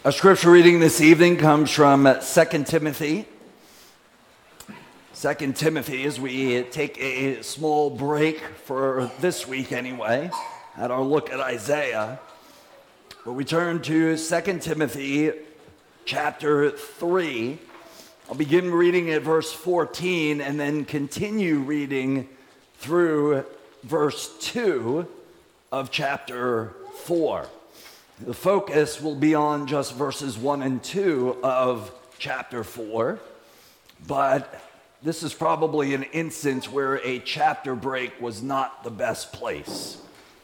Our scripture reading this evening comes from 2 Timothy. 2 Timothy, as we take a small break for this week anyway, at our look at Isaiah. But we turn to 2 Timothy chapter 3. I'll begin reading at verse 14 and then continue reading through verse 2 of chapter 4. The focus will be on just verses 1 and 2 of chapter 4, but this is probably an instance where a chapter break was not the best place.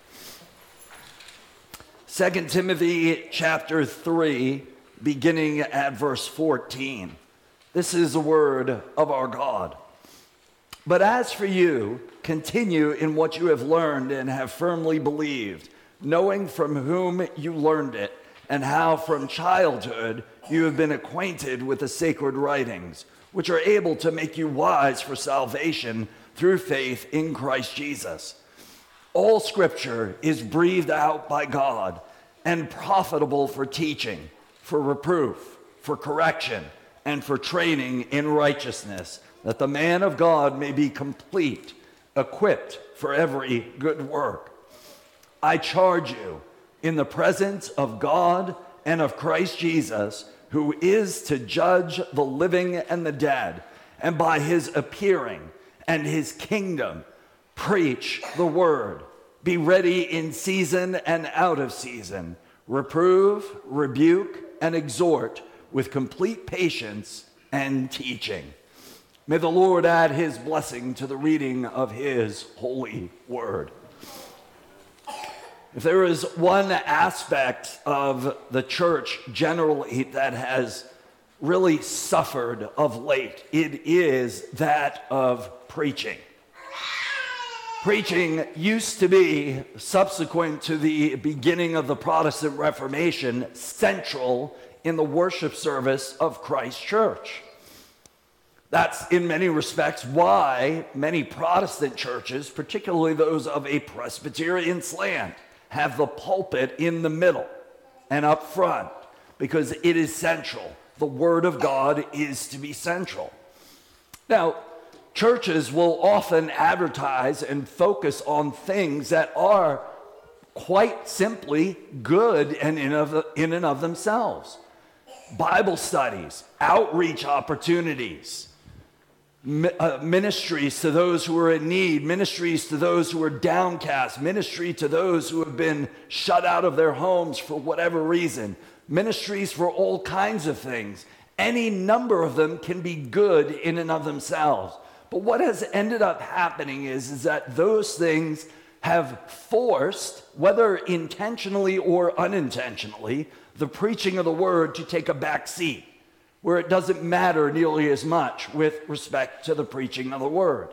2 Timothy chapter 3, beginning at verse 14. This is the word of our God. But as for you, continue in what you have learned and have firmly believed, knowing from whom you learned it, and how from childhood you have been acquainted with the sacred writings, which are able to make you wise for salvation through faith in Christ Jesus. All scripture is breathed out by God and profitable for teaching, for reproof, for correction, and for training in righteousness, that the man of God may be complete, equipped for every good work. I charge you in the presence of God and of Christ Jesus, who is to judge the living and the dead, and by his appearing and his kingdom, preach the word. Be ready in season and out of season. Reprove, rebuke, and exhort with complete patience and teaching. May the Lord add his blessing to the reading of his holy word. If there is one aspect of the church generally that has really suffered of late, it is that of preaching. Preaching used to be, subsequent to the beginning of the Protestant Reformation, central in the worship service of Christ Church. That's in many respects why many Protestant churches, particularly those of a Presbyterian slant, have the pulpit in the middle and up front, because it is central. The Word of God is to be central. Now, churches will often advertise and focus on things that are quite simply good and in and of themselves. Bible studies, outreach opportunities, ministries to those who are in need, ministries to those who are downcast, ministry to those who have been shut out of their homes for whatever reason, ministries for all kinds of things. Any number of them can be good in and of themselves. But what has ended up happening is that those things have forced, whether intentionally or unintentionally, the preaching of the word to take a back seat, where it doesn't matter nearly as much with respect to the preaching of the word.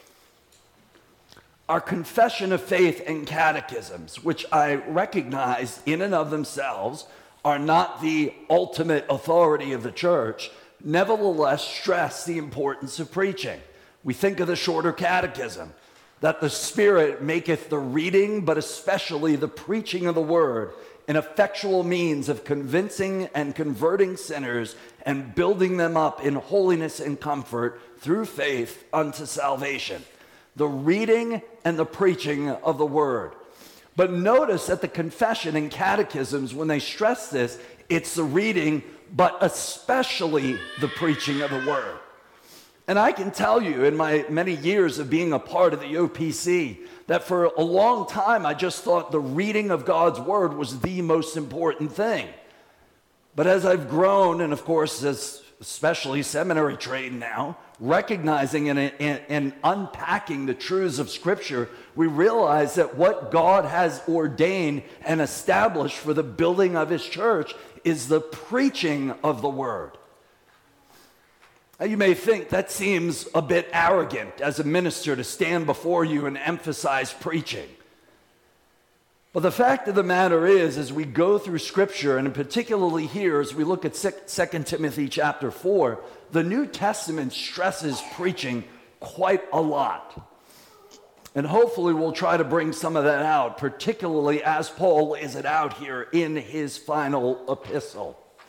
Our confession of faith and catechisms, which I recognize in and of themselves are not the ultimate authority of the church, nevertheless stress the importance of preaching. We think of the shorter catechism, that the Spirit maketh the reading, but especially the preaching of the word, an effectual means of convincing and converting sinners and building them up in holiness and comfort through faith unto salvation. The reading and the preaching of the word. But notice that the confession and catechisms, when they stress this, it's the reading, but especially the preaching of the word. And I can tell you, in my many years of being a part of the OPC, that for a long time I just thought the reading of God's word was the most important thing. But as I've grown, and of course, as especially seminary trained now, recognizing and unpacking the truths of Scripture, we realize that what God has ordained and established for the building of his church is the preaching of the word. Now, you may think that seems a bit arrogant as a minister to stand before you and emphasize preaching. But the fact of the matter is, as we go through Scripture, and particularly here as we look at 2 Timothy chapter 4, the New Testament stresses preaching quite a lot. And hopefully we'll try to bring some of that out, particularly as Paul lays it out here in his final epistle.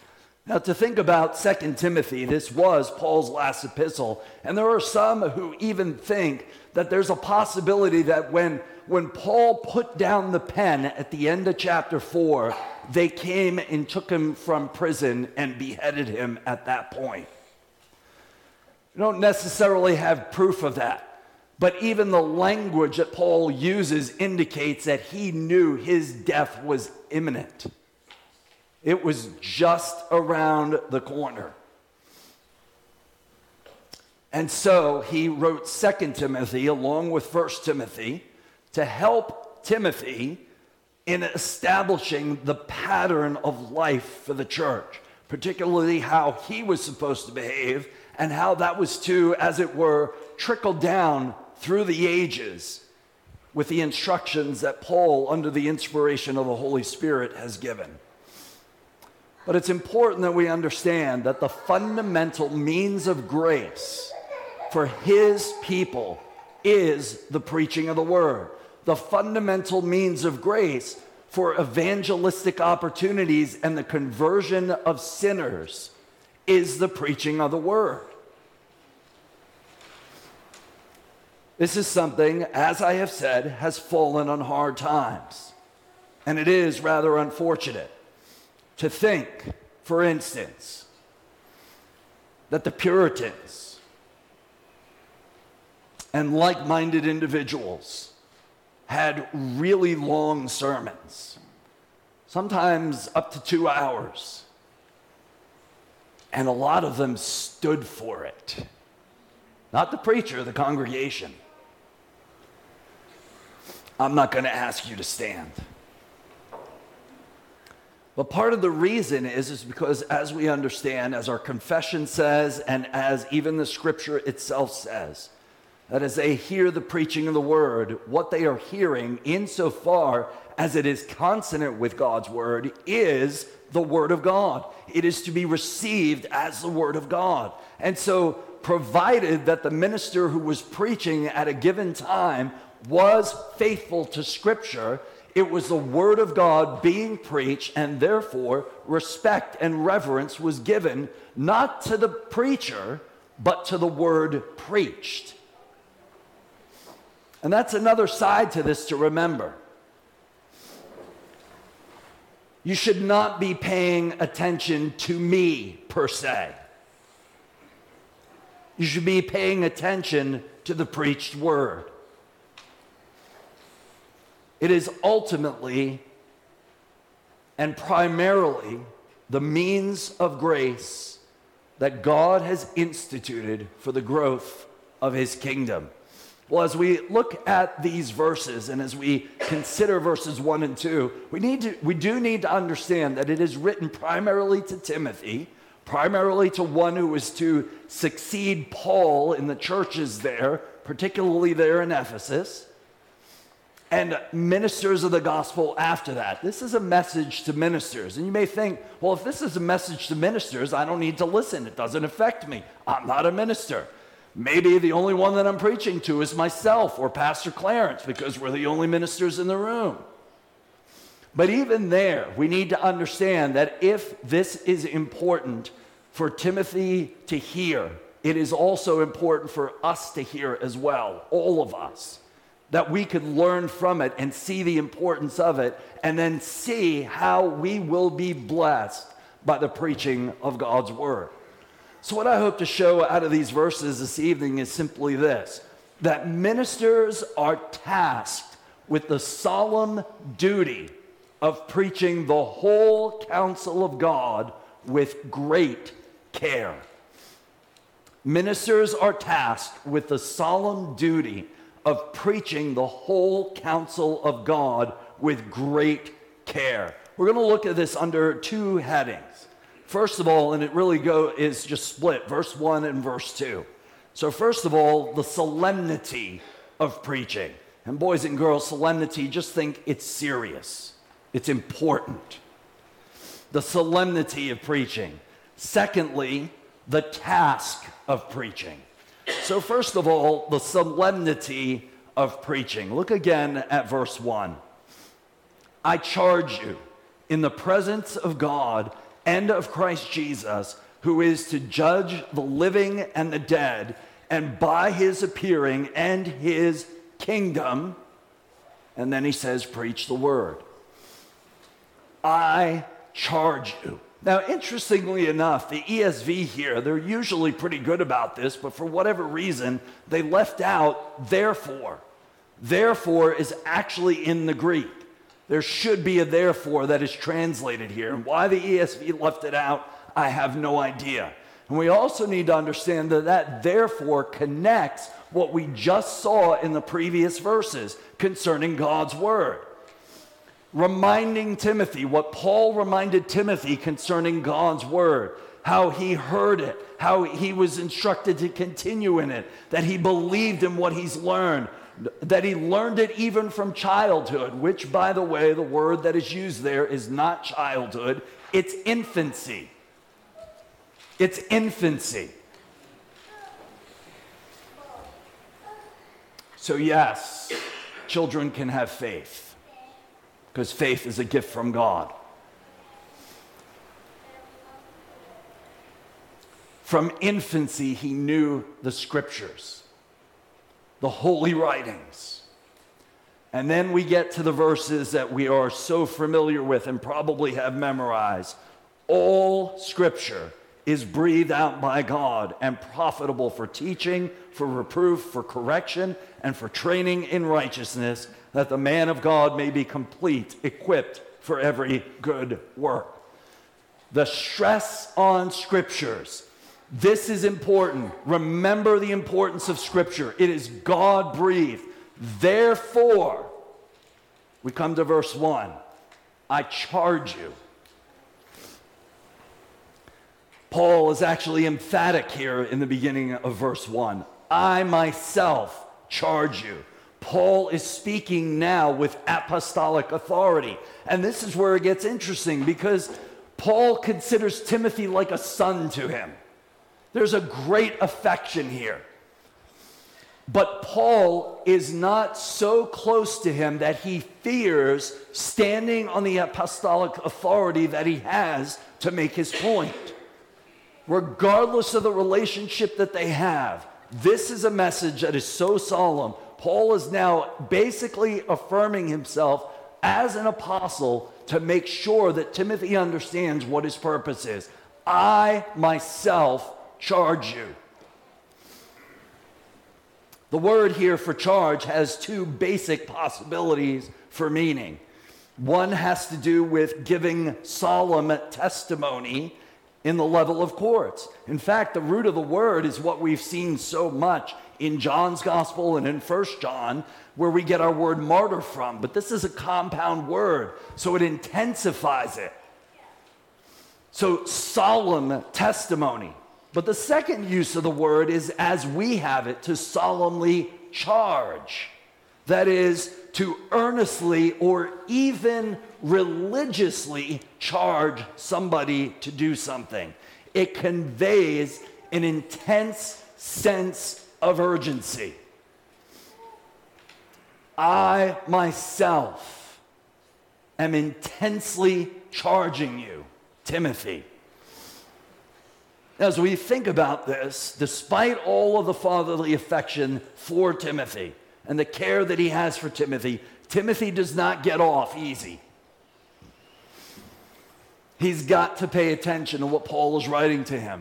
Now, to think about 2 Timothy, this was Paul's last epistle, and there are some who even think that there's a possibility that when Paul put down the pen at the end of chapter 4, they came and took him from prison and beheaded him at that point. We don't necessarily have proof of that, but even the language that Paul uses indicates that he knew his death was imminent. It was just around the corner. And so he wrote 2 Timothy along with 1 Timothy to help Timothy in establishing the pattern of life for the church, particularly how he was supposed to behave and how that was to, as it were, trickle down through the ages with the instructions that Paul, under the inspiration of the Holy Spirit, has given. But it's important that we understand that the fundamental means of grace for his people is the preaching of the word. The fundamental means of grace for evangelistic opportunities and the conversion of sinners is the preaching of the word. This is something, as I have said, has fallen on hard times. And it is rather unfortunate to think, for instance, that the Puritans and like-minded individuals had really long sermons, sometimes up to 2 hours, and a lot of them stood for it. Not the preacher, the congregation. I'm not going to ask you to stand. But part of the reason is because, as we understand, as our confession says, and as even the scripture itself says, that as they hear the preaching of the word, what they are hearing, insofar as it is consonant with God's word, is the word of God. It is to be received as the word of God. And so, provided that the minister who was preaching at a given time was faithful to scripture, it was the word of God being preached, and therefore respect and reverence was given not to the preacher, but to the word preached. And that's another side to this to remember. You should not be paying attention to me, per se. You should be paying attention to the preached word. It is ultimately and primarily the means of grace that God has instituted for the growth of his kingdom. Well, as we look at these verses and as we consider verses 1 and 2, we do need to understand that it is written primarily to Timothy, primarily to one who is to succeed Paul in the churches there, particularly there in Ephesus, and ministers of the gospel after that. This is a message to ministers. And you may think, well, if this is a message to ministers, I don't need to listen. It doesn't affect me. I'm not a minister. Maybe the only one that I'm preaching to is myself or Pastor Clarence, because we're the only ministers in the room. But even there, we need to understand that if this is important for Timothy to hear, it is also important for us to hear as well, all of us, that we could learn from it and see the importance of it, and then see how we will be blessed by the preaching of God's word. So what I hope to show out of these verses this evening is simply this, that ministers are tasked with the solemn duty of preaching the whole counsel of God with great care. Ministers are tasked with the solemn duty of preaching the whole counsel of God with great care. We're going to look at this under two headings. First of all, and it really is just split, verse 1 and verse 2. So first of all, the solemnity of preaching. And boys and girls, solemnity, just think it's serious. It's important. The solemnity of preaching. Secondly, the task of preaching. So first of all, the solemnity of preaching. Look again at verse 1. I charge you in the presence of God and of Christ Jesus, who is to judge the living and the dead, and by his appearing and his kingdom. And then he says, preach the word. I charge you. Now, interestingly enough, the ESV here, they're usually pretty good about this, but for whatever reason, they left out therefore. Therefore is actually in the Greek. There should be a therefore that is translated here. And why the ESV left it out, I have no idea. And we also need to understand that that therefore connects what we just saw in the previous verses concerning God's word. Reminding Timothy what Paul reminded Timothy concerning God's word, how he heard it, how he was instructed to continue in it, that he believed in what he's learned, that he learned it even from childhood, which, by the way, the word that is used there is not childhood, it's infancy. It's infancy. So yes, children can have faith, because faith is a gift from God. From infancy, he knew the scriptures, the holy writings. And then we get to the verses that we are so familiar with and probably have memorized. All scripture is breathed out by God and profitable for teaching, for reproof, for correction, and for training in righteousness, that the man of God may be complete, equipped for every good work. The stress on scriptures. This is important. Remember the importance of Scripture. It is God-breathed. Therefore, we come to verse 1. I charge you. Paul is actually emphatic here in the beginning of verse 1. I myself charge you. Paul is speaking now with apostolic authority. And this is where it gets interesting, because Paul considers Timothy like a son to him. There's a great affection here. But Paul is not so close to him that he fears standing on the apostolic authority that he has to make his point. Regardless of the relationship that they have, this is a message that is so solemn. Paul is now basically affirming himself as an apostle to make sure that Timothy understands what his purpose is. I myself charge you. The word here for charge has two basic possibilities for meaning. One has to do with giving solemn testimony in the level of courts. In fact, the root of the word is what we've seen so much in John's gospel and in 1 John, where we get our word martyr from. But this is a compound word, so it intensifies it. So solemn testimony. But the second use of the word is as we have it, to solemnly charge. That is, to earnestly or even religiously charge somebody to do something. It conveys an intense sense of urgency. I myself am intensely charging you, Timothy. As we think about this, despite all of the fatherly affection for Timothy and the care that he has for Timothy, Timothy does not get off easy. He's got to pay attention to what Paul is writing to him.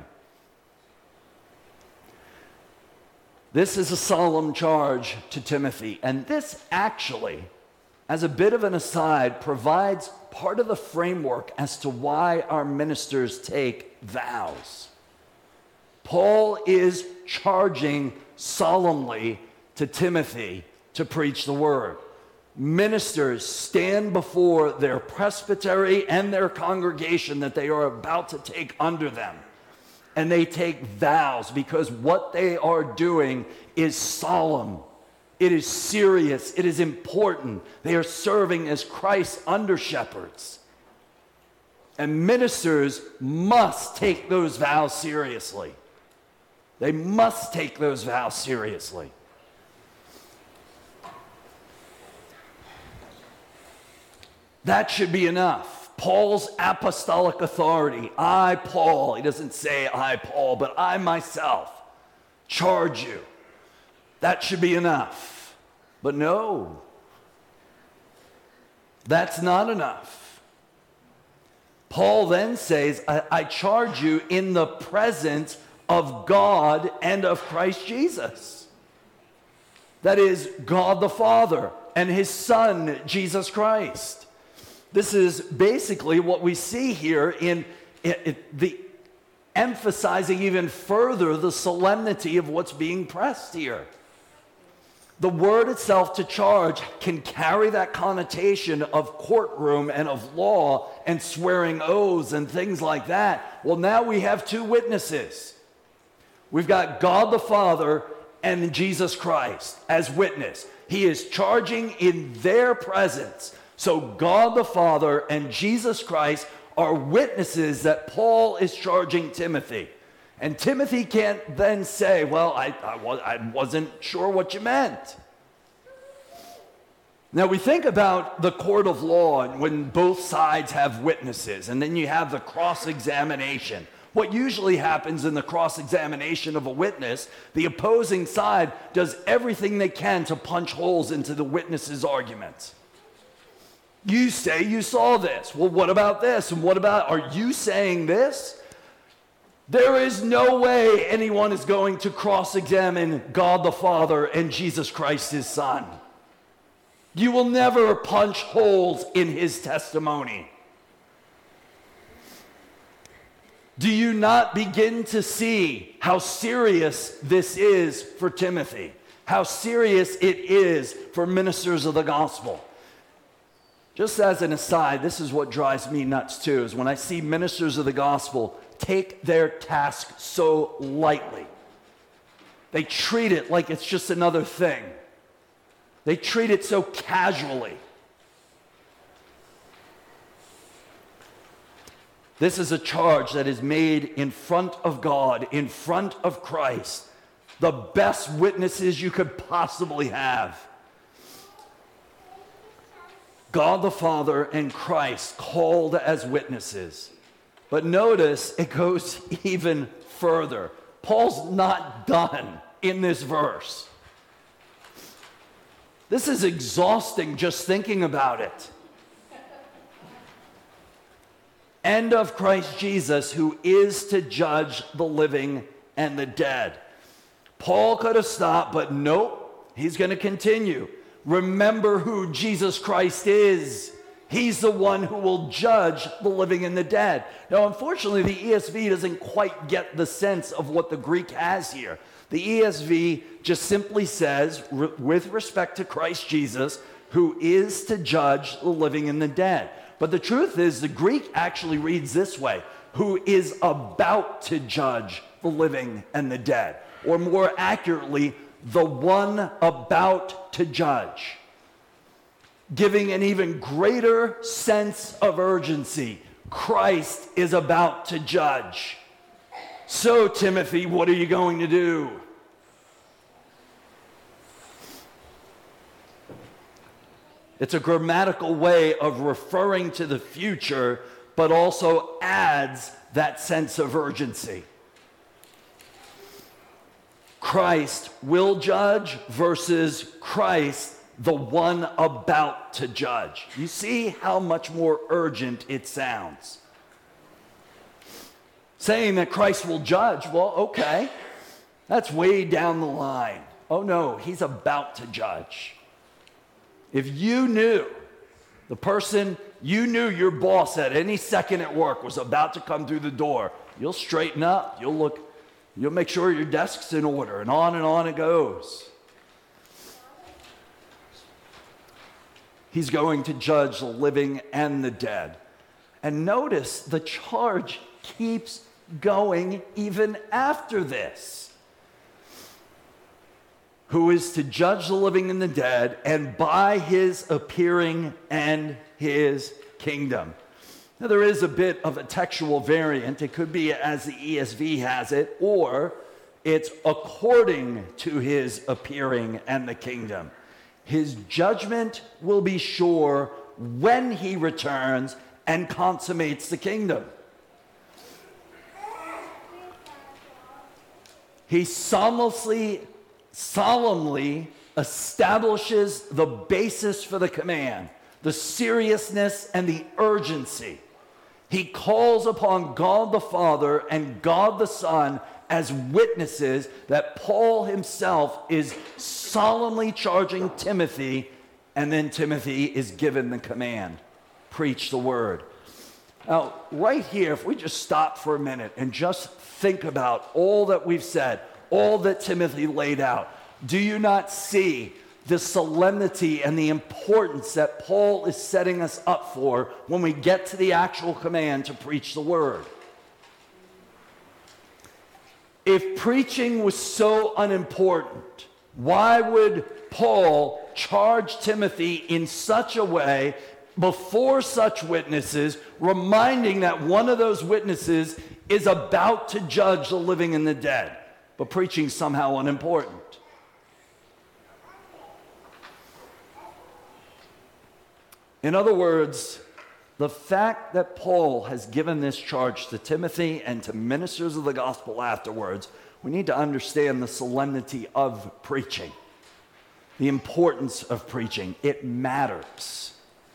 This is a solemn charge to Timothy, and this actually, as a bit of an aside, provides part of the framework as to why our ministers take vows. Paul is charging solemnly to Timothy to preach the word. Ministers stand before their presbytery and their congregation that they are about to take under them. And they take vows because what they are doing is solemn. It is serious. It is important. They are serving as Christ's under-shepherds. And ministers must take those vows seriously. They must take those vows seriously. That should be enough. Paul's apostolic authority. I, Paul, he doesn't say I, Paul, but I myself charge you. That should be enough. But no, that's not enough. Paul then says, I charge you in the presence of God and of Christ Jesus. That is God the Father and his Son, Jesus Christ. This is basically what we see here in the emphasizing even further the solemnity of what's being pressed here. The word itself, to charge, can carry that connotation of courtroom and of law and swearing oaths and things like that. Well, now we have two witnesses. We've got God the Father and Jesus Christ as witness. He is charging in their presence. So God the Father and Jesus Christ are witnesses that Paul is charging Timothy. And Timothy can't then say, well, I wasn't sure what you meant. Now we think about the court of law and when both sides have witnesses, and then you have the cross-examination. What usually happens in the cross-examination of a witness, the opposing side does everything they can to punch holes into the witness's arguments. You say you saw this. Well, what about this? And what about, are you saying this? There is no way anyone is going to cross-examine God the Father and Jesus Christ, his Son. You will never punch holes in his testimony. Do you not begin to see how serious this is for Timothy? How serious it is for ministers of the gospel? Just as an aside, this is what drives me nuts too, is when I see ministers of the gospel take their task so lightly. They treat it like it's just another thing. They treat it so casually. This is a charge that is made in front of God, in front of Christ, the best witnesses you could possibly have. God the Father and Christ called as witnesses. But notice it goes even further. Paul's not done in this verse. This is exhausting just thinking about it. And of Christ Jesus, who is to judge the living and the dead. Paul could have stopped, but nope, he's going to continue. Remember who Jesus Christ is. He's the one who will judge the living and the dead. Now, unfortunately, the ESV doesn't quite get the sense of what the Greek has here. The ESV just simply says, with respect to Christ Jesus, who is to judge the living and the dead. But the truth is, the Greek actually reads this way, who is about to judge the living and the dead. Or more accurately, the one about to judge. Giving an even greater sense of urgency. Christ is about to judge. So, Timothy, what are you going to do? It's a grammatical way of referring to the future, but also adds that sense of urgency. Christ will judge versus Christ, the one about to judge. You see how much more urgent it sounds. Saying that Christ will judge, well, okay, that's way down the line. Oh no, he's about to judge. If you knew the person, you knew your boss at any second at work was about to come through the door, you'll straighten up, you'll make sure your desk's in order, and on it goes. He's going to judge the living and the dead. And notice the charge keeps going even after this. Who is to judge the living and the dead, and by his appearing and his kingdom. Now there is a bit of a textual variant. It could be as the ESV has it, or it's according to his appearing and the kingdom. His judgment will be sure when he returns, and consummates the kingdom. He solemnly establishes the basis for the command, the seriousness and the urgency. He calls upon God the Father and God the Son as witnesses that Paul himself is solemnly charging Timothy, and then Timothy is given the command, preach the word. Now, right here, if we just stop for a minute and just think about all that we've said, all that Timothy laid out, do you not see the solemnity and the importance that Paul is setting us up for when we get to the actual command to preach the word? If preaching was so unimportant, why would Paul charge Timothy in such a way before such witnesses, reminding that one of those witnesses is about to judge the living and the dead, but preaching somehow unimportant? In other words, the fact that Paul has given this charge to Timothy and to ministers of the gospel afterwards, we need to understand the solemnity of preaching, the importance of preaching. It matters.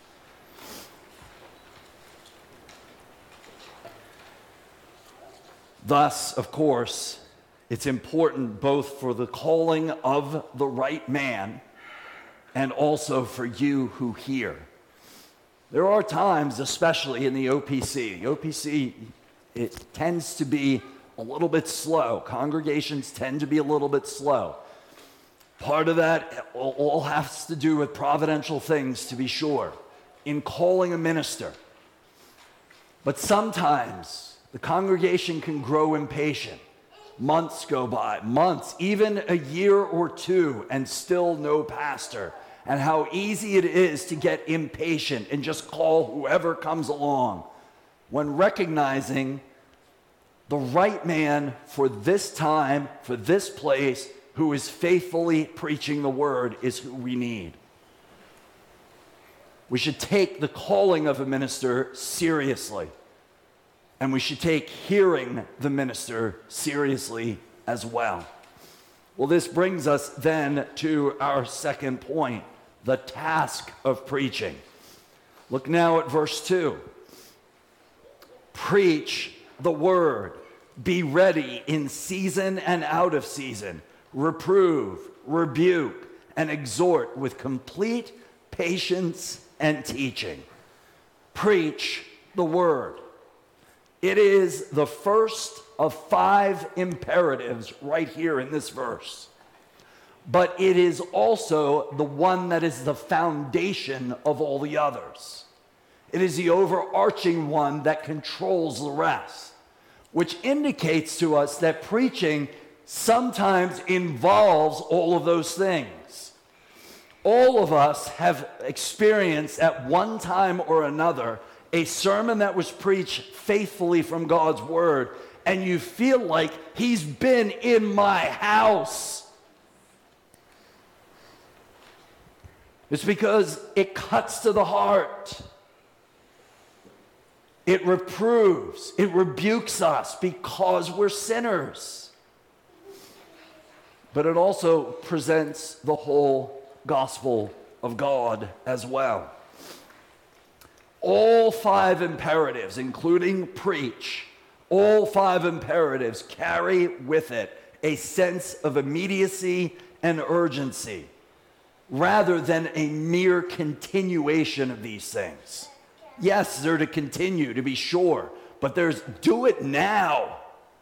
Thus, of course, it's important both for the calling of the right man and also for you who hear. There are times, especially in the OPC, it tends to be a little bit slow. Congregations tend to be a little bit slow. Part of that all has to do with providential things, to be sure, in calling a minister. But sometimes the congregation can grow impatient. Months go by, even a year or two, and still no pastor. And how easy it is to get impatient and just call whoever comes along, when recognizing the right man for this time, for this place, who is faithfully preaching the word is who we need. We should take the calling of a minister seriously, and we should take hearing the minister seriously as well. Well, this brings us then to our second point, the task of preaching. Look now at verse 2. Preach the word. Be ready in season and out of season. Reprove, rebuke, and exhort with complete patience and teaching. Preach the word. It is the first of 5 imperatives right here in this verse. But it is also the one that is the foundation of all the others. It is the overarching one that controls the rest, which indicates to us that preaching sometimes involves all of those things. All of us have experienced at one time or another a sermon that was preached faithfully from God's word, and you feel like he's been in my house. It's because it cuts to the heart. It reproves, it rebukes us because we're sinners. But it also presents the whole gospel of God as well. All 5 imperatives, including preach, all 5 imperatives carry with it a sense of immediacy and urgency, rather than a mere continuation of these things. Yes, they're to continue, to be sure, but there's do it now.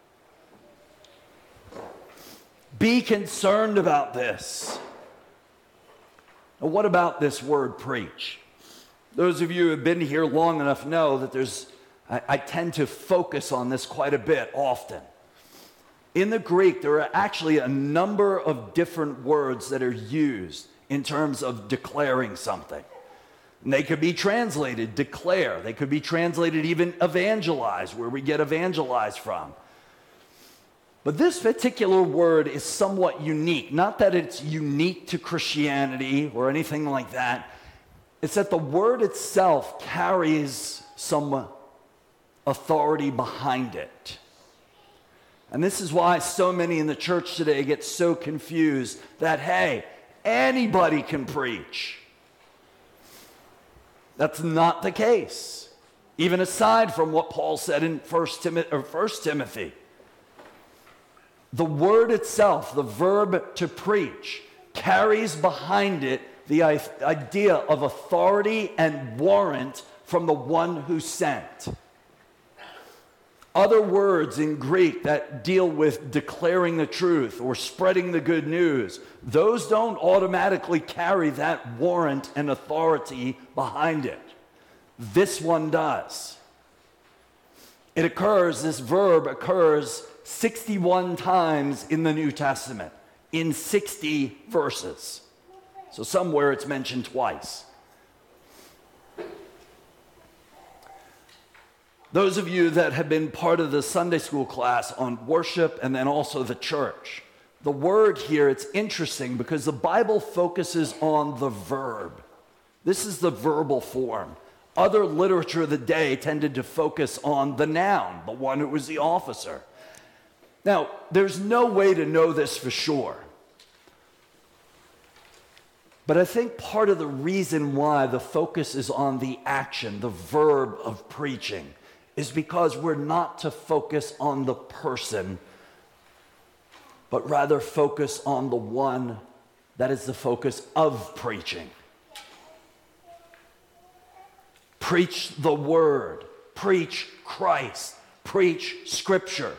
Be concerned about this. Now, what about this word preach? Those of you who have been here long enough know that I tend to focus on this quite a bit often. In the Greek, there are actually a number of different words that are used in terms of declaring something. And they could be translated declare. They could be translated even evangelize, where we get evangelize from. But this particular word is somewhat unique. Not that it's unique to Christianity or anything like that. It's that the word itself carries some authority behind it. And this is why so many in the church today get so confused that, hey, anybody can preach. That's not the case. Even aside from what Paul said in 1 Timothy. The word itself, the verb to preach, carries behind it the idea of authority and warrant from the one who sent. Other words in Greek that deal with declaring the truth or spreading the good news, those don't automatically carry that warrant and authority behind it. This one does. This verb occurs 61 times in the New Testament, in 60 verses. So somewhere it's mentioned twice. Those of you that have been part of the Sunday school class on worship and then also the church, the word here, it's interesting because the Bible focuses on the verb. This is the verbal form. Other literature of the day tended to focus on the noun, the one who was the officer. Now, there's no way to know this for sure. But I think part of the reason why the focus is on the action, the verb of preaching, is because we're not to focus on the person, but rather focus on the one that is the focus of preaching. Preach the word, preach Christ, preach Scripture.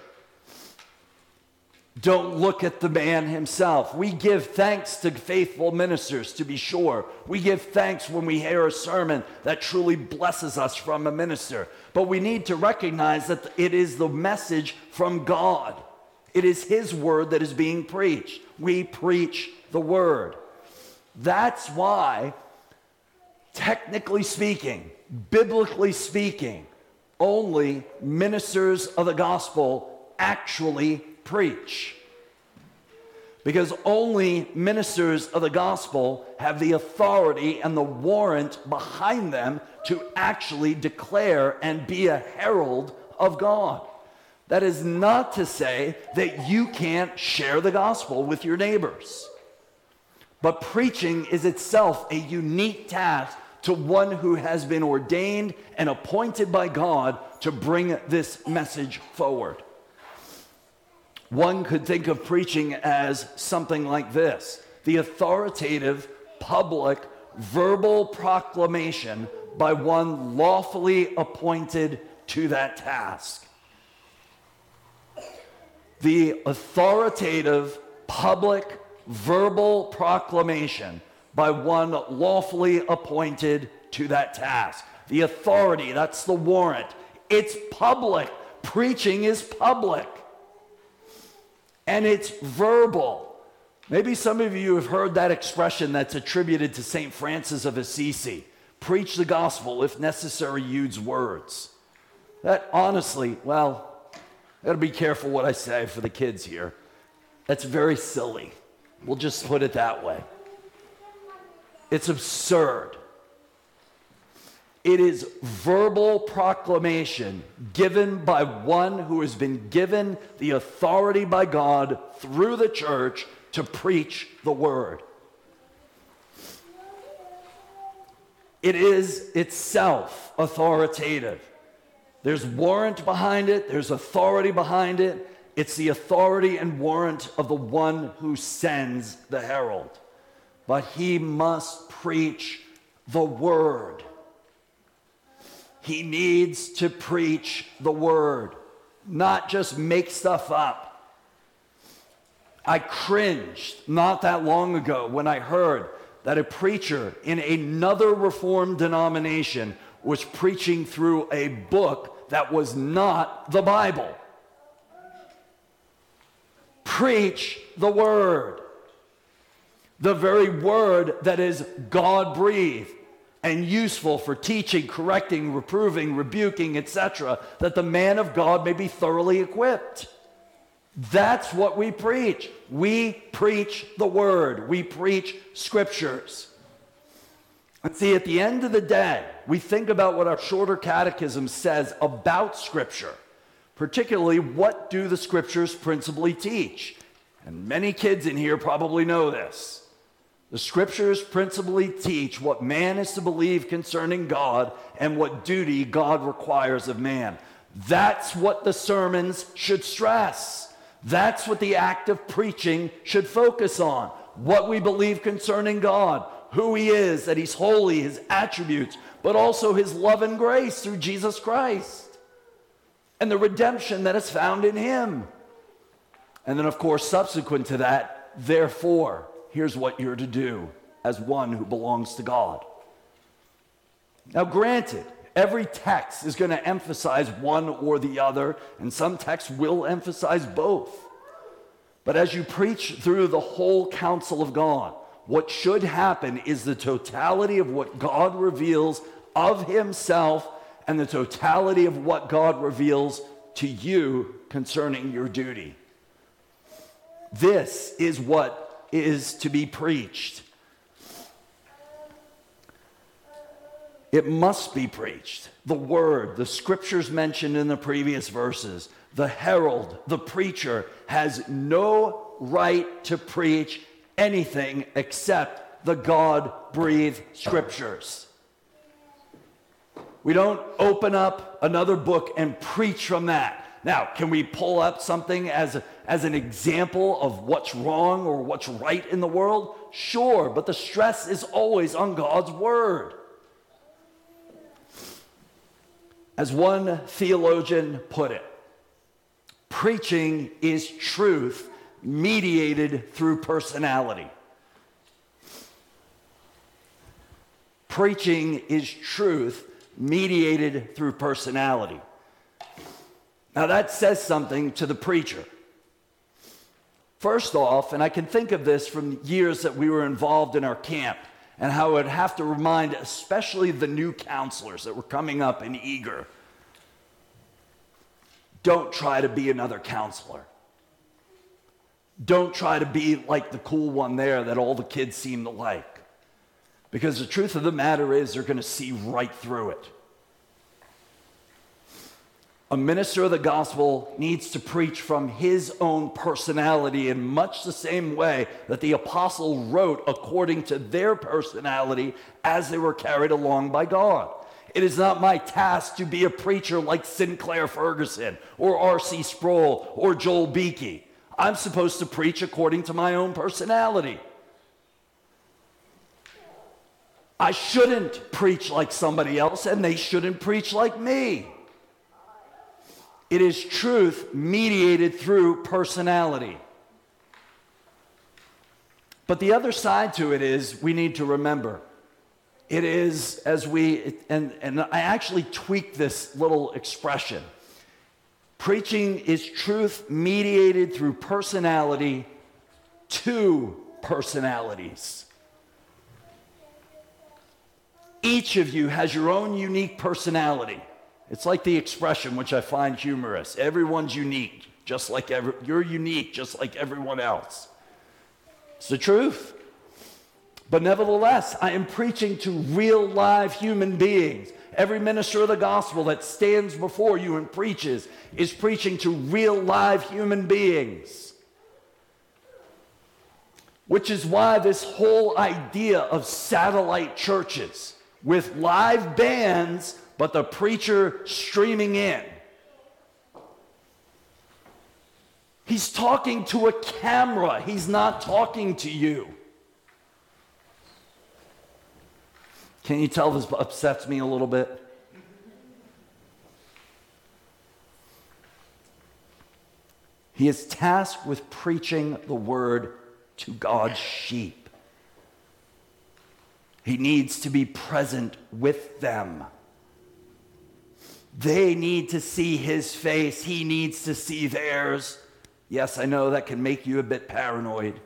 Don't look at the man himself. We give thanks to faithful ministers, to be sure. We give thanks when we hear a sermon that truly blesses us from a minister. But we need to recognize that it is the message from God. It is His word that is being preached. We preach the word. That's why, technically speaking, biblically speaking, only ministers of the gospel actually preach. Because only ministers of the gospel have the authority and the warrant behind them to actually declare and be a herald of God. That is not to say that you can't share the gospel with your neighbors. But preaching is itself a unique task to one who has been ordained and appointed by God to bring this message forward. One could think of preaching as something like this: the authoritative, public, verbal proclamation by one lawfully appointed to that task. The authoritative, public, verbal proclamation by one lawfully appointed to that task. The authority, that's the warrant. It's public. Preaching is public. And it's verbal. Maybe some of you have heard that expression that's attributed to St. Francis of Assisi. Preach the gospel, if necessary, use words. That honestly, well, I gotta be careful what I say for the kids here. That's very silly. We'll just put it that way. It's absurd. It is verbal proclamation given by one who has been given the authority by God through the church to preach the word. It is itself authoritative. There's warrant behind it. There's authority behind it. It's the authority and warrant of the one who sends the herald. But he must preach the word. He needs to preach the word, not just make stuff up. I cringed not that long ago when I heard that a preacher in another Reformed denomination was preaching through a book that was not the Bible. Preach the word. The very word that is God-breathed and useful for teaching, correcting, reproving, rebuking, etc., that the man of God may be thoroughly equipped. That's what we preach. We preach the word. We preach scriptures. And see, at the end of the day, we think about what our shorter catechism says about Scripture, particularly what do the Scriptures principally teach? And many kids in here probably know this. The Scriptures principally teach what man is to believe concerning God and what duty God requires of man. That's what the sermons should stress. That's what the act of preaching should focus on. What we believe concerning God, who he is, that he's holy, his attributes, but also his love and grace through Jesus Christ and the redemption that is found in him. And then, of course, subsequent to that, therefore, here's what you're to do as one who belongs to God. Now, granted, every text is going to emphasize one or the other, and some texts will emphasize both. But as you preach through the whole counsel of God, what should happen is the totality of what God reveals of himself and the totality of what God reveals to you concerning your duty. This is what is to be preached. It must be preached. The word, the scriptures mentioned in the previous verses, the herald, the preacher has no right to preach anything except the God-breathed scriptures. We don't open up another book and preach from that. Now, can we pull up something as an example of what's wrong or what's right in the world? Sure, but the stress is always on God's word. As one theologian put it, preaching is truth mediated through personality. Preaching is truth mediated through personality. Now that says something to the preacher. First off, and I can think of this from years that we were involved in our camp, and how I would have to remind especially the new counselors that were coming up and eager, don't try to be another counselor. Don't try to be like the cool one there that all the kids seem to like. Because the truth of the matter is they're going to see right through it. A minister of the gospel needs to preach from his own personality in much the same way that the apostle wrote according to their personality as they were carried along by God. It is not my task to be a preacher like Sinclair Ferguson or R.C. Sproul or Joel Beakey. I'm supposed to preach according to my own personality. I shouldn't preach like somebody else, and they shouldn't preach like me. It is truth mediated through personality. But the other side to it is we need to remember. It is as we, and I actually tweaked this little expression. Preaching is truth mediated through personality to personalities. Each of you has your own unique personality. It's like the expression, which I find humorous. Everyone's unique, just like you're unique, just like everyone else. It's the truth. But nevertheless, I am preaching to real live human beings. Every minister of the gospel that stands before you and preaches is preaching to real live human beings. Which is why this whole idea of satellite churches with live bands, but the preacher streaming in. He's talking to a camera. He's not talking to you. Can you tell this upsets me a little bit? He is tasked with preaching the word to God's sheep. He needs to be present with them. They need to see his face. He needs to see theirs. Yes, I know that can make you a bit paranoid.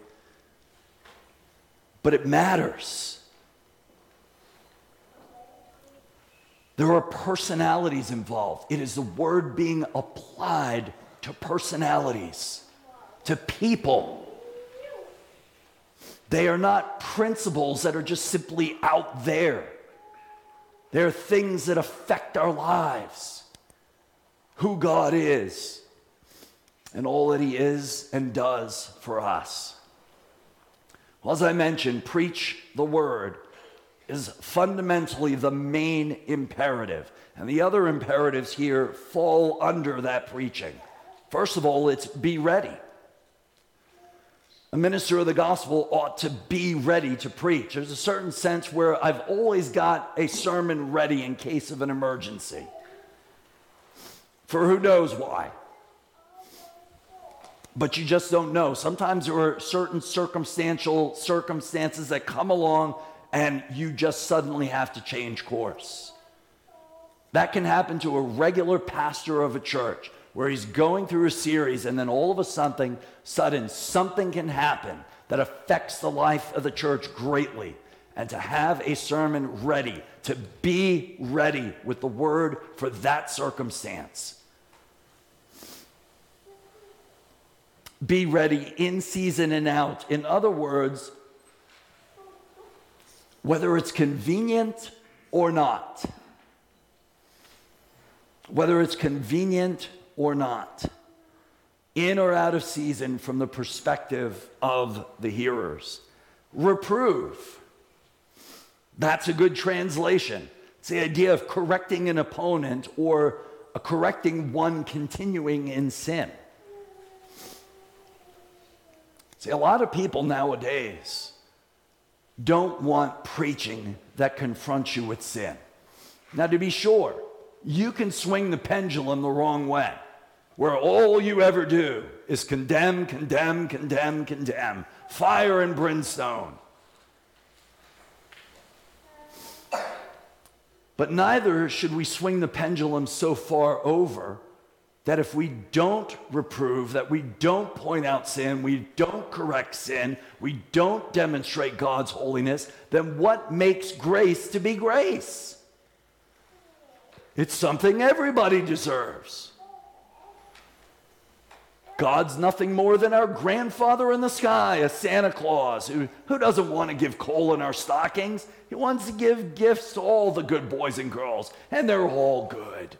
But it matters. There are personalities involved. It is the word being applied to personalities, to people. They are not principles that are just simply out there. There are things that affect our lives, who God is, and all that he is and does for us. Well, as I mentioned, preach the word is fundamentally the main imperative. And the other imperatives here fall under that preaching. First of all, it's be ready. A minister of the gospel ought to be ready to preach. There's a certain sense where I've always got a sermon ready in case of an emergency. For who knows why. But you just don't know. Sometimes there are certain circumstances that come along and you just suddenly have to change course. That can happen to a regular pastor of a church where he's going through a series and then all of a sudden something can happen that affects the life of the church greatly. And to have a sermon ready, to be ready with the word for that circumstance. Be ready in season and out. In other words, whether it's convenient or not. Whether it's convenient or not. In or out of season from the perspective of the hearers. Reprove. That's a good translation. It's the idea of correcting an opponent or correcting one continuing in sin. See, a lot of people nowadays don't want preaching that confronts you with sin. Now, to be sure, you can swing the pendulum the wrong way, where all you ever do is condemn, condemn, condemn, condemn, fire and brimstone. But neither should we swing the pendulum so far over that if we don't reprove, that we don't point out sin, we don't correct sin, we don't demonstrate God's holiness, then what makes grace to be grace? It's something everybody deserves. God's nothing more than our grandfather in the sky, a Santa Claus, who doesn't want to give coal in our stockings. He wants to give gifts to all the good boys and girls, and they're all good.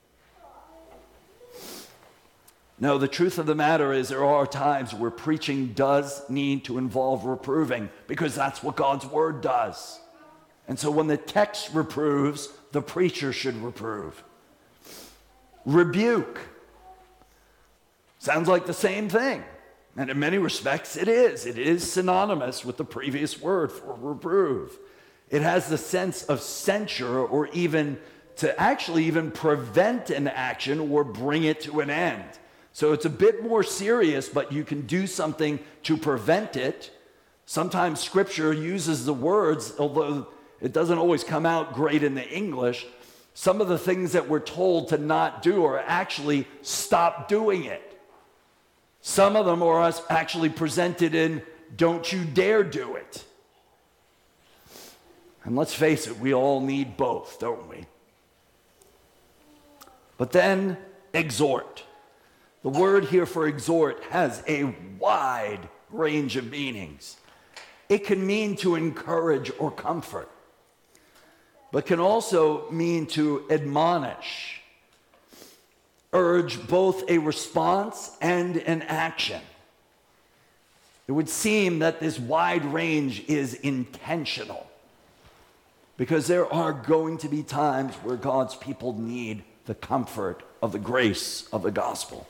No, the truth of the matter is there are times where preaching does need to involve reproving, because that's what God's word does. And so when the text reproves, the preacher should reprove. Rebuke. Sounds like the same thing. And in many respects, it is. It is synonymous with the previous word for reprove. It has the sense of censure or even to actually even prevent an action or bring it to an end. So it's a bit more serious, but you can do something to prevent it. Sometimes Scripture uses the words, although it doesn't always come out great in the English. Some of the things that we're told to not do are actually stop doing it. Some of them are actually presented in don't you dare do it. And let's face it, we all need both, don't we? But then exhort. The word here for exhort has a wide range of meanings. It can mean to encourage or comfort, but can also mean to admonish, urge both a response and an action. It would seem that this wide range is intentional, because there are going to be times where God's people need the comfort of the grace of the gospel.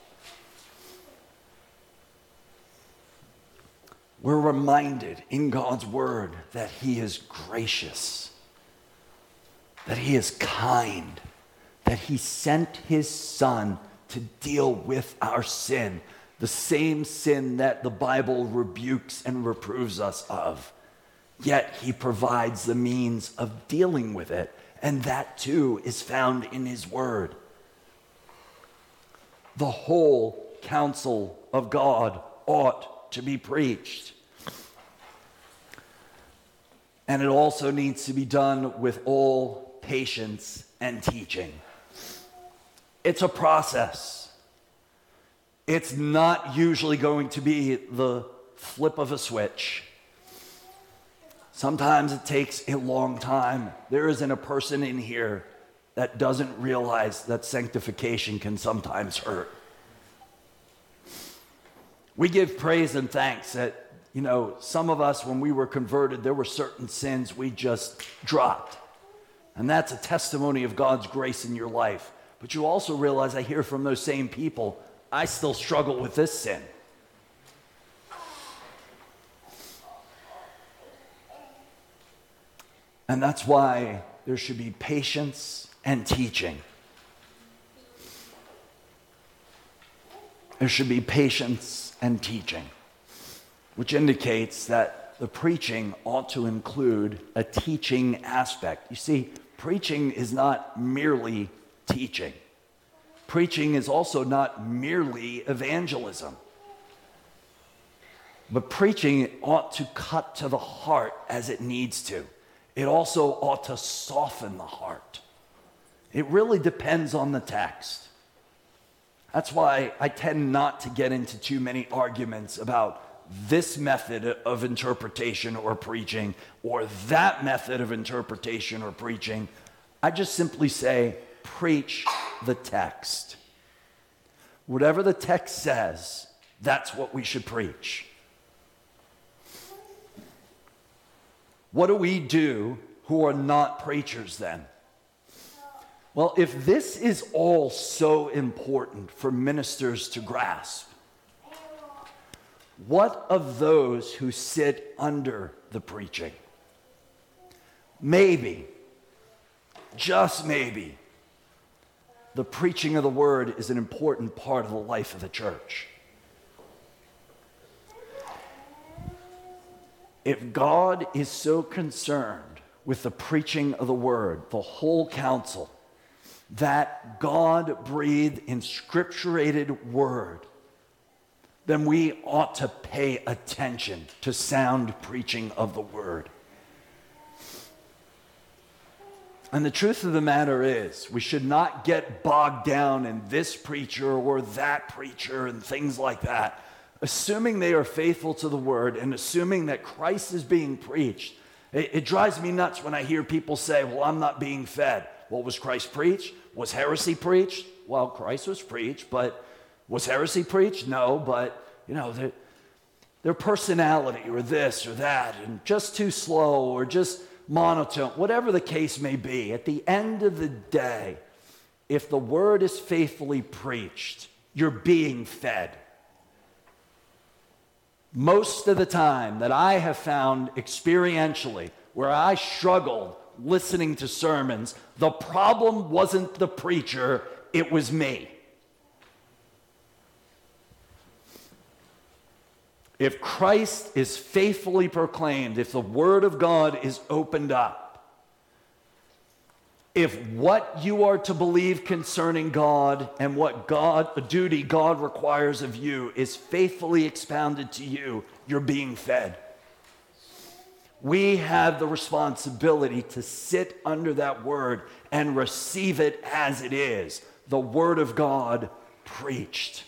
We're reminded in God's word that he is gracious, that he is kind, that he sent his son to deal with our sin, the same sin that the Bible rebukes and reproves us of. Yet he provides the means of dealing with it, and that too is found in his word. The whole counsel of God ought to be preached. And it also needs to be done with all patience and teaching. It's a process. It's not usually going to be the flip of a switch. Sometimes it takes a long time. There isn't a person in here that doesn't realize that sanctification can sometimes hurt. We give praise and thanks that, some of us, when we were converted, there were certain sins we just dropped. And that's a testimony of God's grace in your life. But you also realize, I hear from those same people, I still struggle with this sin. And that's why there should be patience and teaching. There should be patience and teaching, which indicates that the preaching ought to include a teaching aspect. You see, preaching is not merely teaching. Preaching is also not merely evangelism. But preaching ought to cut to the heart as it needs to. It also ought to soften the heart. It really depends on the text. That's why I tend not to get into too many arguments about this method of interpretation or preaching or that method of interpretation or preaching. I just simply say, preach the text. Whatever the text says, that's what we should preach. What do we do who are not preachers then? Well, if this is all so important for ministers to grasp, what of those who sit under the preaching? Maybe, just maybe, the preaching of the word is an important part of the life of the church. If God is so concerned with the preaching of the word, the whole counsel, that God-breathed, inscripturated word, then we ought to pay attention to sound preaching of the word. And the truth of the matter is, we should not get bogged down in this preacher or that preacher and things like that, assuming they are faithful to the word and assuming that Christ is being preached. It drives me nuts when I hear people say, well, I'm not being fed. Well, was Christ preached? Was heresy preached? Well, Christ was preached, but was heresy preached? No, but, their personality or this or that, and just too slow or just monotone, whatever the case may be, at the end of the day, if the word is faithfully preached, you're being fed. Most of the time that I have found experientially where I struggled listening to sermons, the problem wasn't the preacher, it was me. If Christ is faithfully proclaimed, if the word of God is opened up, if what you are to believe concerning God and what the duty God requires of you is faithfully expounded to you, you're being fed. We have the responsibility to sit under that word and receive it as it is, the word of God preached.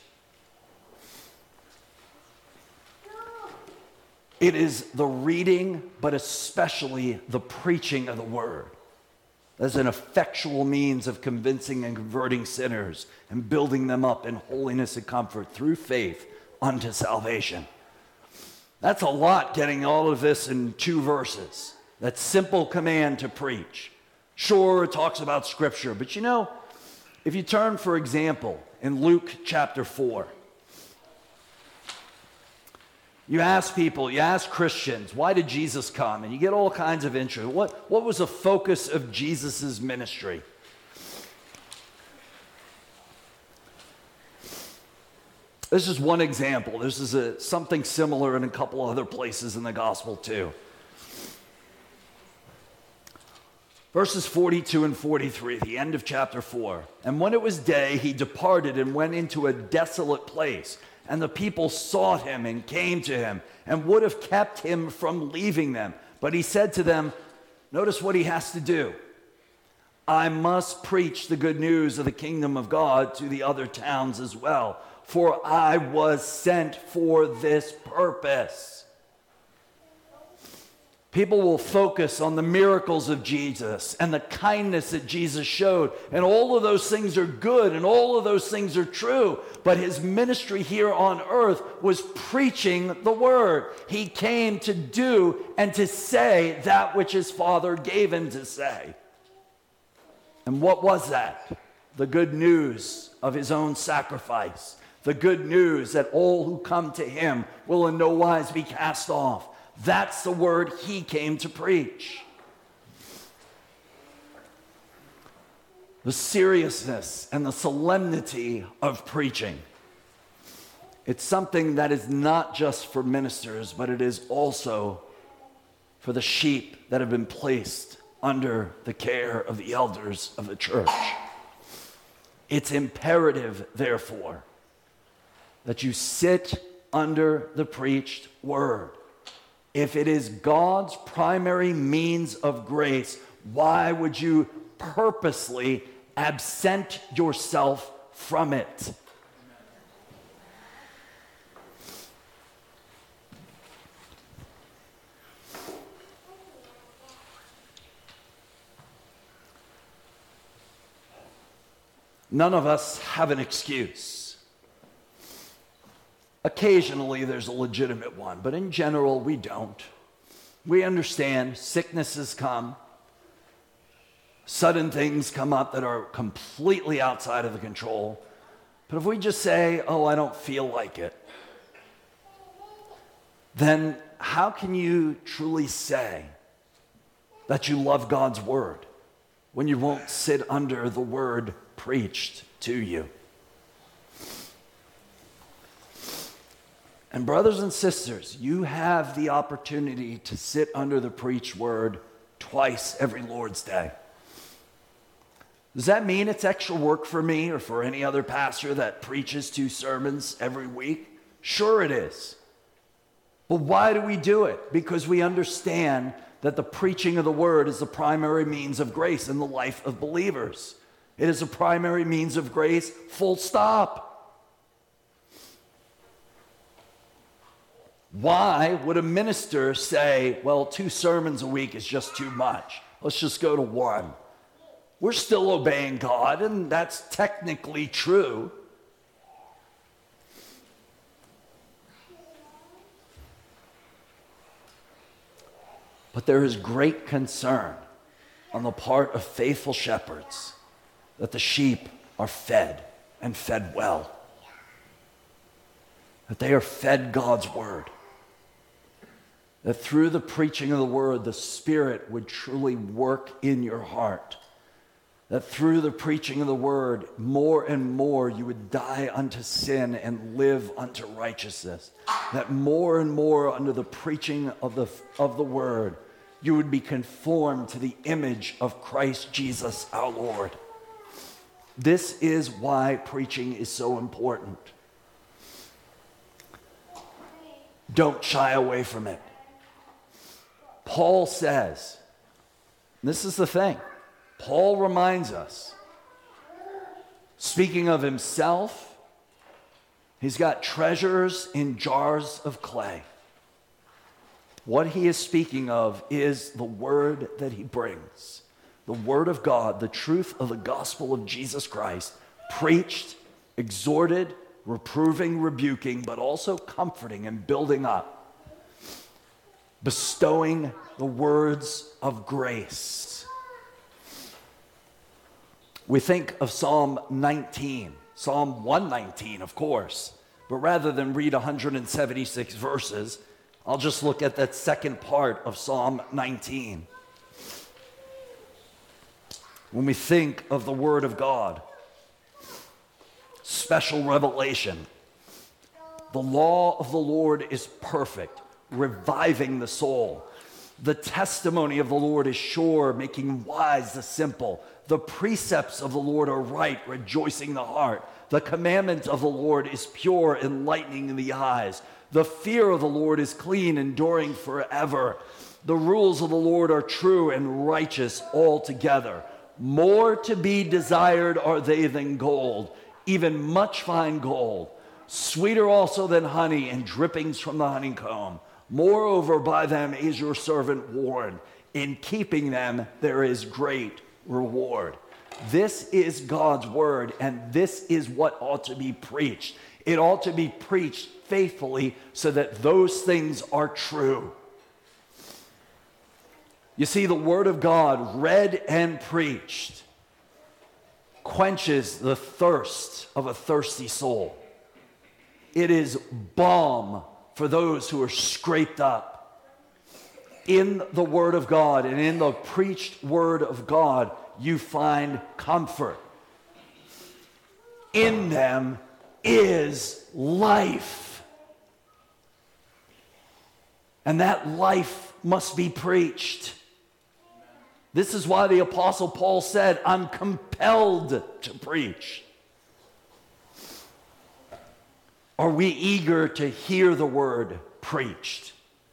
It is the reading, but especially the preaching of the word as an effectual means of convincing and converting sinners and building them up in holiness and comfort through faith unto salvation. That's a lot, getting all of this in 2 verses. That simple command to preach. Sure, it talks about Scripture, but if you turn, for example, in Luke chapter 4, you ask Christians, why did Jesus come? And you get all kinds of interest. What was the focus of Jesus' ministry? This is one example. This is something similar in a couple other places in the gospel too. Verses 42 and 43, the end of chapter 4. And when it was day, he departed and went into a desolate place. And the people sought him and came to him and would have kept him from leaving them. But he said to them, notice what he has to do. I must preach the good news of the kingdom of God to the other towns as well, for I was sent for this purpose. People will focus on the miracles of Jesus and the kindness that Jesus showed. And all of those things are good and all of those things are true. But his ministry here on earth was preaching the word. He came to do and to say that which his Father gave him to say. And what was that? The good news of his own sacrifice. The good news that all who come to him will in no wise be cast off. That's the word he came to preach. The seriousness and the solemnity of preaching. It's something that is not just for ministers, but it is also for the sheep that have been placed under the care of the elders of the church. It's imperative, therefore, that you sit under the preached word. If it is God's primary means of grace, why would you purposely absent yourself from it? None of us have an excuse. Occasionally there's a legitimate one, but in general we don't. We understand sicknesses come, sudden things come up that are completely outside of the control. But if we just say, oh, I don't feel like it, then how can you truly say that you love God's word when you won't sit under the word preached to you? And brothers and sisters, you have the opportunity to sit under the preached word twice every Lord's Day. Does that mean it's extra work for me or for any other pastor that preaches 2 sermons every week? Sure it is. But why do we do it? Because we understand that the preaching of the word is the primary means of grace in the life of believers. It is a primary means of grace, full stop. Why would a minister say, well, 2 sermons a week is just too much? Let's just go to 1. We're still obeying God, and that's technically true. But there is great concern on the part of faithful shepherds that the sheep are fed and fed well. That they are fed God's word. That through the preaching of the word, the Spirit would truly work in your heart. That through the preaching of the word, more and more you would die unto sin and live unto righteousness. That more and more under the preaching of the word, you would be conformed to the image of Christ Jesus our Lord. This is why preaching is so important. Don't shy away from it. Paul says, this is the thing, Paul reminds us, speaking of himself, he's got treasures in jars of clay. What he is speaking of is the word that he brings, the word of God, the truth of the gospel of Jesus Christ, preached, exhorted, reproving, rebuking, but also comforting and building up. Bestowing the words of grace. We think of Psalm 19, Psalm 119, of course, but rather than read 176 verses, I'll just look at that second part of Psalm 19. When we think of the Word of God, special revelation, the law of the Lord is perfect, reviving the soul. The testimony of the Lord is sure, making wise the simple. The precepts of the Lord are right, rejoicing the heart. The commandment of the Lord is pure, enlightening the eyes. The fear of the Lord is clean, enduring forever. The rules of the Lord are true and righteous altogether. More to be desired are they than gold, even much fine gold. Sweeter also than honey and drippings from the honeycomb. Moreover, by them is your servant warned. In keeping them, there is great reward. This is God's word, and this is what ought to be preached. It ought to be preached faithfully so that those things are true. You see, the word of God, read and preached, quenches the thirst of a thirsty soul. It is balm for those who are scraped up. In the word of God and in the preached word of God, you find comfort. In them is life. And that life must be preached. This is why the Apostle Paul said, I'm compelled to preach. Are we eager to hear the word preached?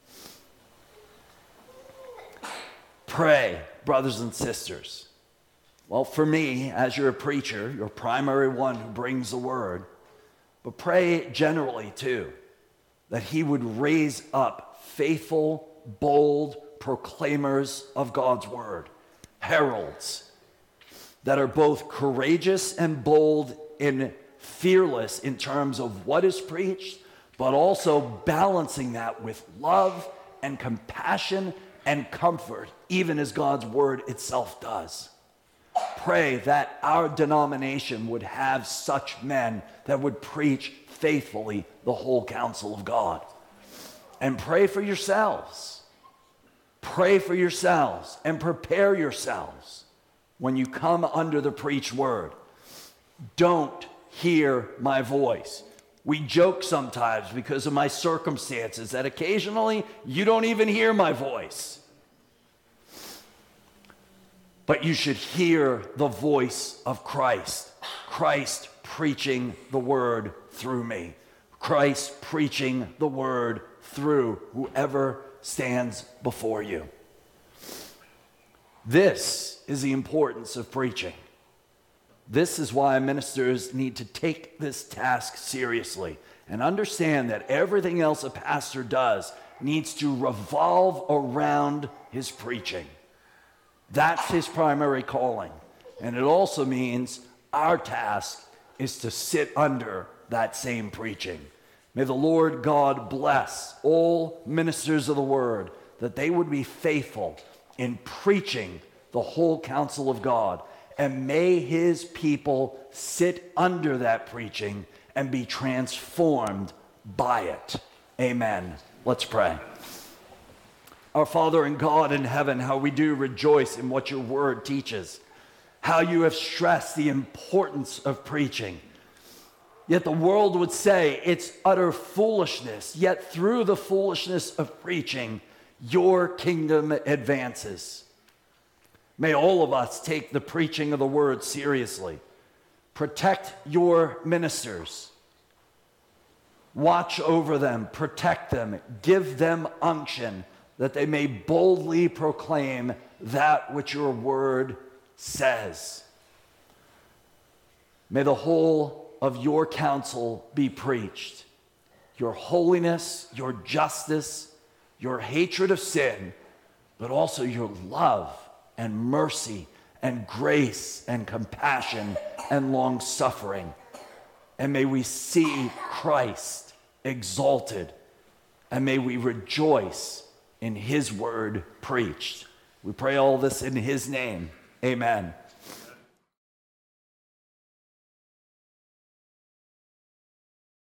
Pray, brothers and sisters. Well, for me, as you're a preacher, you're a primary one who brings the word, but pray generally too, that he would raise up faithful, bold proclaimers of God's word, heralds that are both courageous and bold and fearless in terms of what is preached, but also balancing that with love and compassion and comfort, even as God's word itself does. Pray that our denomination would have such men that would preach faithfully the whole counsel of God. And pray for yourselves. Pray for yourselves and prepare yourselves when you come under the preached word. Don't hear my voice. We joke sometimes because of my circumstances that occasionally you don't even hear my voice. But you should hear the voice of Christ. Christ preaching the word through me. Christ preaching the word through whoever stands before you. This is the importance of preaching. This is why ministers need to take this task seriously and understand that everything else a pastor does needs to revolve around his preaching. That's his primary calling. And it also means our task is to sit under that same preaching. May the Lord God bless all ministers of the word, that they would be faithful in preaching the whole counsel of God. And may his people sit under that preaching and be transformed by it. Amen. Let's pray. Our Father and God in heaven, how we do rejoice in what your word teaches, how you have stressed the importance of preaching. Yet the world would say it's utter foolishness, yet through the foolishness of preaching, your kingdom advances. May all of us take the preaching of the word seriously. Protect your ministers. Watch over them, protect them, give them unction, that they may boldly proclaim that which your word says. May the whole of your counsel be preached. Your holiness, your justice, your hatred of sin, but also your love and mercy and grace and compassion and long-suffering. And may we see Christ exalted, and may we rejoice in his word preached. We pray all this in his name. Amen.